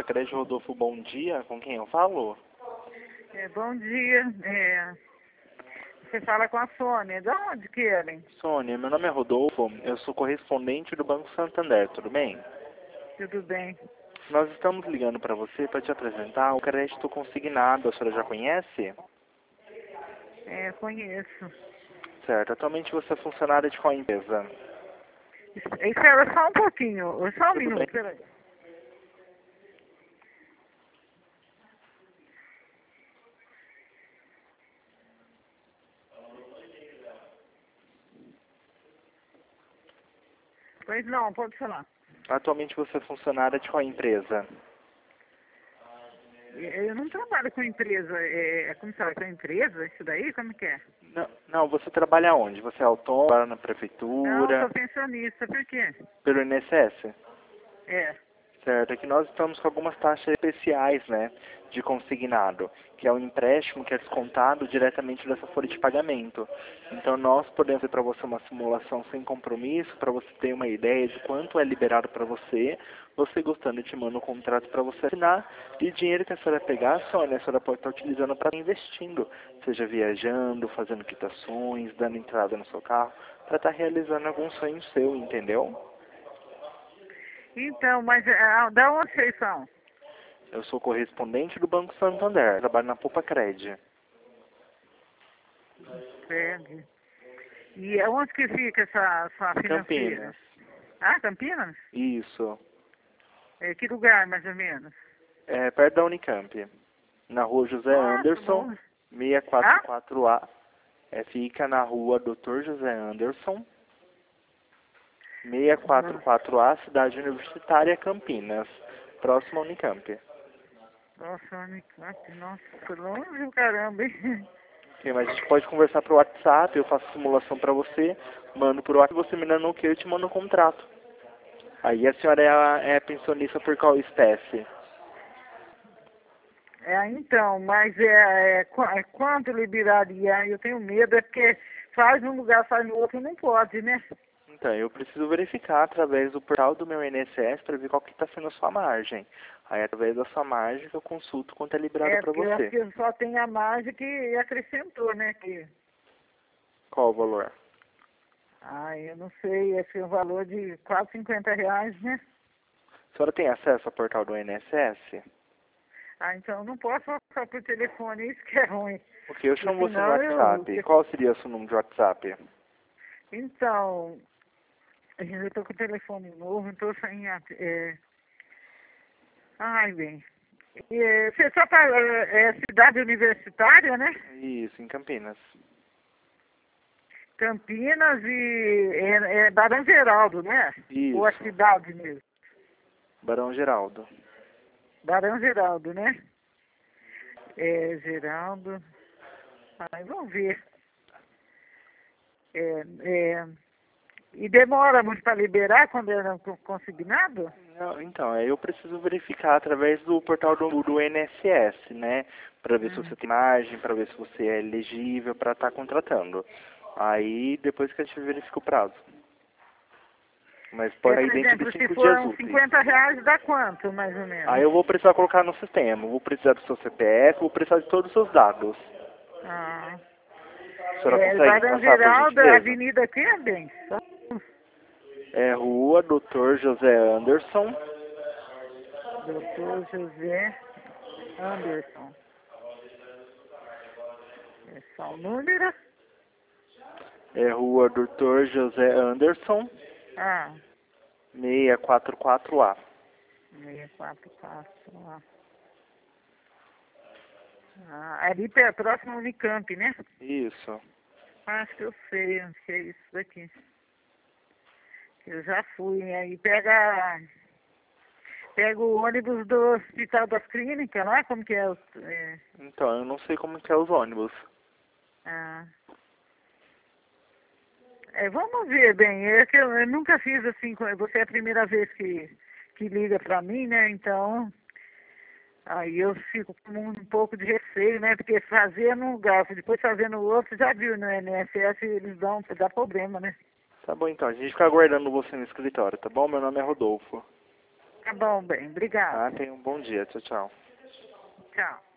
Crédito Rodolfo, bom dia. Com quem eu falo? Bom dia. Você fala com a Sônia. De onde que é, hein? Sônia, meu nome é Rodolfo. Eu sou correspondente do Banco Santander, tudo bem? Tudo bem. Nós estamos ligando para você para te apresentar o crédito consignado. A senhora já conhece? Conheço. Certo. Atualmente você é funcionária de qual empresa? Espera só um pouquinho. Só um Tudo minuto, bem. peraí. Pois não, pode falar. Atualmente você é funcionária de qual empresa? Eu não trabalho com empresa. Como você fala, com empresa? Isso daí? Como que é? Não, você trabalha onde? Você é autônomo, trabalha na Não, prefeitura, sou pensionista. Por quê? pelo INSS? É. Certo, é que nós estamos com algumas taxas especiais, né, de consignado, que é um empréstimo que é descontado diretamente dessa folha de pagamento. Então nós podemos fazer para você uma simulação sem compromisso, para você ter uma ideia de quanto é liberado para você. Você gostando, eu te mando um contrato para você assinar, e o dinheiro que a senhora pegar, Sônia, a senhora pode estar utilizando para investindo, seja viajando, fazendo quitações, dando entrada no seu carro, para estar realizando algum sonho seu, entendeu? Então, mas da onde vocês são? Eu sou correspondente do Banco Santander, trabalho na Poupa Cred. Pede. E onde que fica essa financeira? Campinas. Ah, Campinas? Isso. Que lugar, mais ou menos? É perto da Unicamp. Na rua José Nossa, Anderson, bom. Ah? 644A. Fica na rua Dr. José Anderson, 644A, Cidade Universitária, Campinas. Próximo à Unicamp. Nossa, Unicamp, nossa, longe o caramba, hein? Ok, mas a gente pode conversar pro WhatsApp, eu faço simulação para você, mando pro WhatsApp, você me dando o que eu te mando um contrato. Aí a senhora é pensionista por qual espécie? Então, mas quanto liberaria? Eu tenho medo, é porque faz num lugar, faz no outro, não pode, né? Então, eu preciso verificar através do portal do meu INSS para ver qual que está sendo a sua margem. Aí, através da sua margem, eu consulto quanto é liberado para Porque eu acho você. que só tem a margem que acrescentou, né? Qual o valor? Eu não sei, esse é o valor de quase R$ 50, né? A senhora tem acesso ao portal do INSS? Então eu não posso falar por telefone, isso que é ruim. Ok, eu chamo Porque você no senão WhatsApp. Qual seria o seu número de WhatsApp? Então, eu tô com o telefone novo, então sem. Ai, bem. Você só tá. Cidade universitária, né? Isso, em Campinas. Campinas e. Barão Geraldo, né? Ou a Isso, cidade mesmo? Barão Geraldo. Barão Geraldo, né? Geraldo. Vamos ver. E demora muito para liberar quando era consignado? Não, então, eu preciso verificar através do portal do INSS, né? Para ver se você tem margem, para ver se você é elegível para estar contratando. Aí, depois que a gente verifica o prazo. Mas pode Por sair dentro exemplo, de se 5 for dias uns úteis. R$ 50, dá quanto, mais ou Aí menos? eu vou precisar colocar no sistema. Vou precisar do seu CPF, vou precisar de todos os seus dados. Ah. A senhora consegue Barão passar, por Geraldo, a gentileza? avenida aqui é bem. É Rua Dr. José Anderson, Doutor José Anderson. É só o número? Rua Dr. José Anderson, Ah, 644A. 644 lá. Ali próximo ao Unicamp, né? Isso. Acho que eu sei onde que é isso daqui. Eu já fui. Aí pega o ônibus do Hospital das Clínicas, lá, como que é? Então, eu não sei como que é os ônibus. Ah. Vamos ver, bem, é que eu nunca fiz assim, você é a primeira vez que liga pra mim, né, então, aí eu fico com um pouco de receio, né, porque fazer num lugar, depois fazer no outro, já viu, no INSS, eles dá problema, né. Tá bom, então. A gente fica aguardando você no escritório, tá bom? Meu nome é Rodolfo. Tá bom, bem. Obrigada. Tenha um bom dia. Tchau, tchau. Tchau.